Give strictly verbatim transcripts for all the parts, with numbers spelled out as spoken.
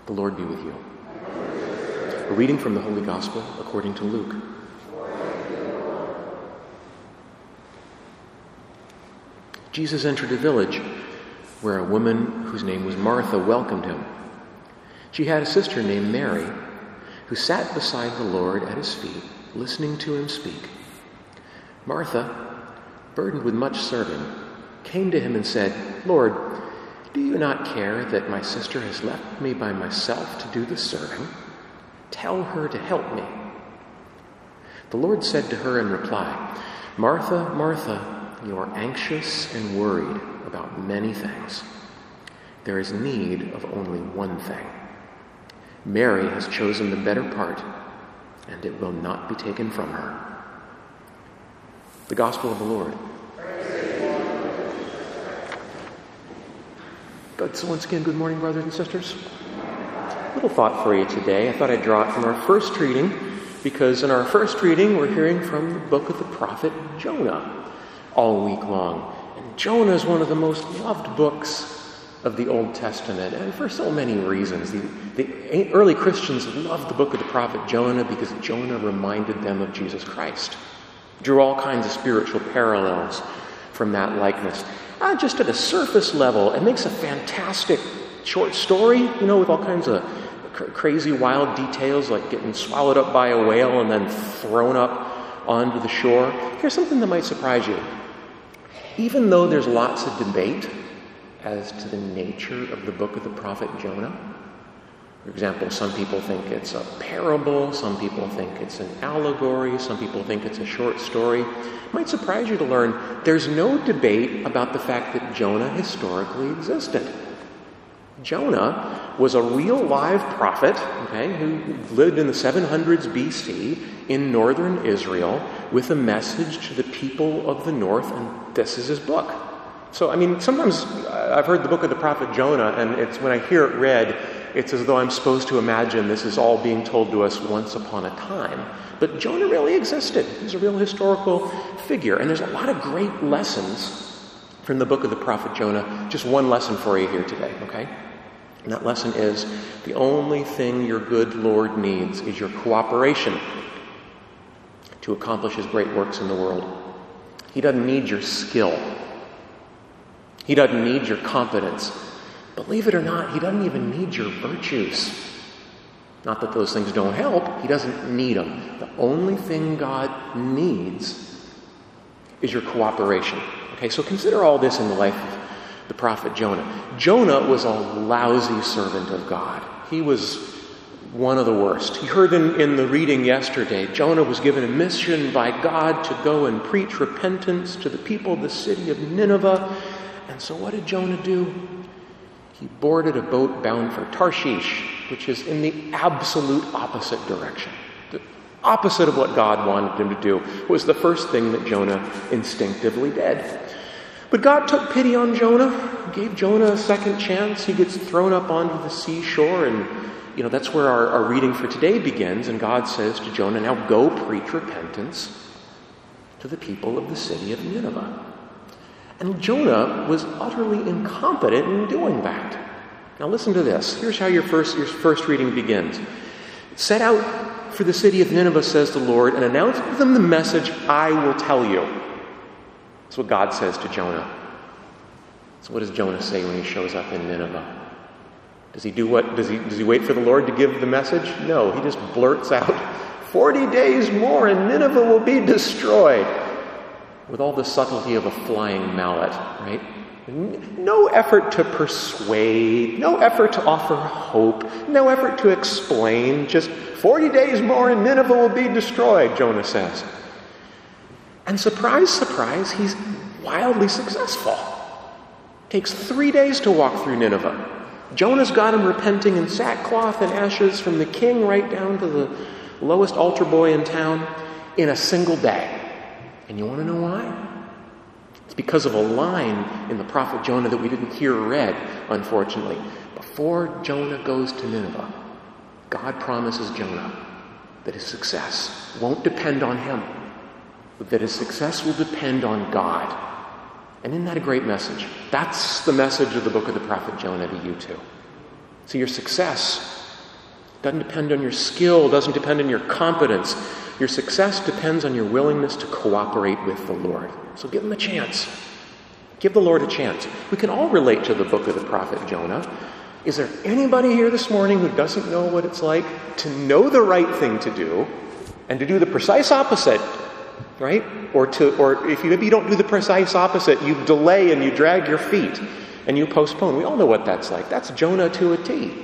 The Lord be with you. A reading from the Holy Gospel according to Luke. Jesus entered a village where a woman whose name was Martha welcomed him. She had a sister named Mary, who sat beside the Lord at his feet, listening to him speak. Martha, burdened with much serving, came to him and said, "Lord, do you not care that my sister has left me by myself to do the serving? Tell her to help me." The Lord said to her in reply, "Martha, Martha, you are anxious and worried about many things. There is need of only one thing. Mary has chosen the better part, and it will not be taken from her." The Gospel of the Lord. But so once again, good morning, brothers and sisters. A little thought for you today. I thought I'd draw it from our first reading, because in our first reading, we're hearing from the book of the prophet Jonah all week long. And Jonah is one of the most loved books of the Old Testament, and for so many reasons. The, the early Christians loved the book of the prophet Jonah because Jonah reminded them of Jesus Christ. Drew all kinds of spiritual parallels from that likeness. Uh, just at a surface level, it makes a fantastic short story, you know, with all kinds of cr- crazy, wild details, like getting swallowed up by a whale and then thrown up onto the shore. Here's something that might surprise you. Even though there's lots of debate as to the nature of the book of the prophet Jonah, for example, some people think it's a parable, some people think it's an allegory, some people think it's a short story. It might surprise you to learn there's no debate about the fact that Jonah historically existed. Jonah was a real live prophet, okay, who lived in the seven hundreds B C in northern Israel with a message to the people of the north, and this is his book. So, I mean, sometimes I've heard the book of the prophet Jonah, and it's when I hear it read, it's as though I'm supposed to imagine this is all being told to us once upon a time. But Jonah really existed. He's a real historical figure. And there's a lot of great lessons from the book of the prophet Jonah. Just one lesson for you here today, okay? And that lesson is, the only thing your good Lord needs is your cooperation to accomplish his great works in the world. He doesn't need your skill. He doesn't need your competence. Believe it or not, he doesn't even need your virtues. Not that those things don't help. He doesn't need them. The only thing God needs is your cooperation. Okay, so consider all this in the life of the prophet Jonah. Jonah was a lousy servant of God. He was one of the worst. You heard in, in the reading yesterday, Jonah was given a mission by God to go and preach repentance to the people of the city of Nineveh. And so what did Jonah do? He boarded a boat bound for Tarshish, which is in the absolute opposite direction. The opposite of what God wanted him to do was the first thing that Jonah instinctively did. But God took pity on Jonah, gave Jonah a second chance. He gets thrown up onto the seashore, and you know that's where our, our reading for today begins. And God says to Jonah, "Now go preach repentance to the people of the city of Nineveh." And Jonah was utterly incompetent in doing that. Now listen to this. Here's how your first, your first reading begins. "Set out for the city of Nineveh, says the Lord, and announce to them the message I will tell you." That's what God says to Jonah. So what does Jonah say when he shows up in Nineveh? Does he do what? Does he, does he wait for the Lord to give the message? No, he just blurts out, forty days more and Nineveh will be destroyed. With all the subtlety of a flying mallet, right? No effort to persuade, no effort to offer hope, no effort to explain, just forty days more and Nineveh will be destroyed, Jonah says. And surprise, surprise, he's wildly successful. Takes three days to walk through Nineveh. Jonah's got him repenting in sackcloth and ashes, from the king right down to the lowest altar boy in town, in a single day. And you want to know why? It's because of a line in the prophet Jonah that we didn't hear read, unfortunately. Before Jonah goes to Nineveh, God promises Jonah that his success won't depend on him, but that his success will depend on God. And isn't that a great message? That's the message of the book of the prophet Jonah to you too. So your success Doesn't depend on your skill, doesn't depend on your competence. Your success depends on your willingness to cooperate with the Lord. So give him a chance. Give the Lord a chance. We can all relate to the book of the prophet Jonah. Is there anybody here this morning who doesn't know what it's like to know the right thing to do and to do the precise opposite, right? Or to, or if you maybe you don't do the precise opposite, you delay and you drag your feet and you postpone. We all know what that's like. That's Jonah to a T.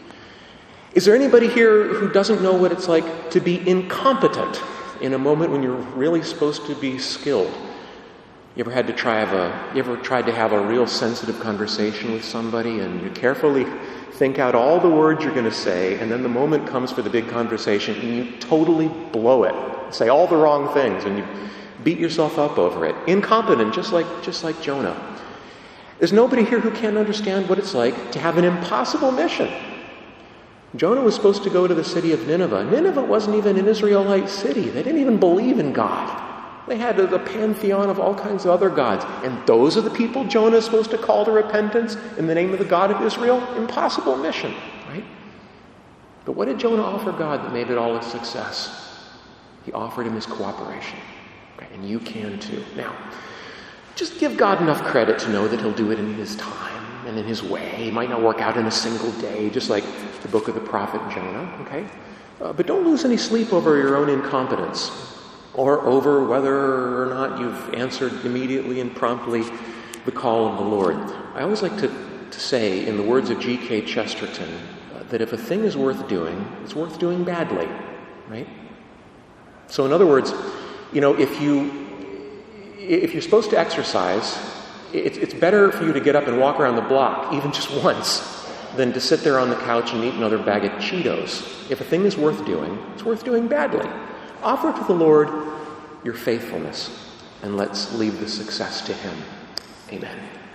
Is there anybody here who doesn't know what it's like to be incompetent in a moment when you're really supposed to be skilled? You ever had to try have a, you ever tried to have a real sensitive conversation with somebody and you carefully think out all the words you're going to say, and then the moment comes for the big conversation and you totally blow it, say all the wrong things, and you beat yourself up over it. Incompetent, just like, just like Jonah. There's nobody here who can't understand what it's like to have an impossible mission. Jonah was supposed to go to the city of Nineveh. Nineveh wasn't even an Israelite city. They didn't even believe in God. They had a, a pantheon of all kinds of other gods. And those are the people Jonah is supposed to call to repentance in the name of the God of Israel? Impossible mission, right? But what did Jonah offer God that made it all a success? He offered him his cooperation. Okay, and you can too. Now, just give God enough credit to know that he'll do it in his time and in his way. It might not work out in a single day, just like the book of the prophet Jonah, okay? Uh, but don't lose any sleep over your own incompetence or over whether or not you've answered immediately and promptly the call of the Lord. I always like to, to say, in the words of G K Chesterton, uh, that if a thing is worth doing, it's worth doing badly, right? So in other words, you know, if you, if you're supposed to exercise, it's, it's better for you to get up and walk around the block, even just once, than to sit there on the couch and eat another bag of Cheetos. If a thing is worth doing, it's worth doing badly. Offer to the Lord your faithfulness, and let's leave the success to him. Amen.